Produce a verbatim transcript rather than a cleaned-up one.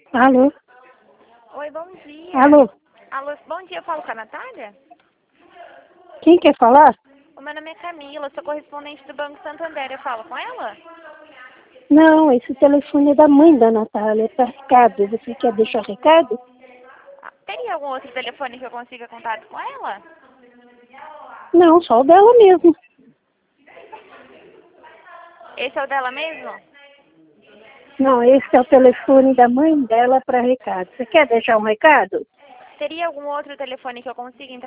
Alô? Oi, bom dia. Alô? Alô, bom dia, eu falo com a Natália? Quem quer falar? O meu nome é Camila, sou correspondente do Banco Santander, eu falo com ela? Não, esse telefone é da mãe da Natália, é para recado. Você quer deixar recado? Ah, teria algum outro telefone que eu consiga contato com ela? Não, só o dela mesmo. Esse é o dela mesmo? Não, esse é o telefone da mãe dela para recado. Você quer deixar um recado? Teria algum outro telefone que eu consiga entrar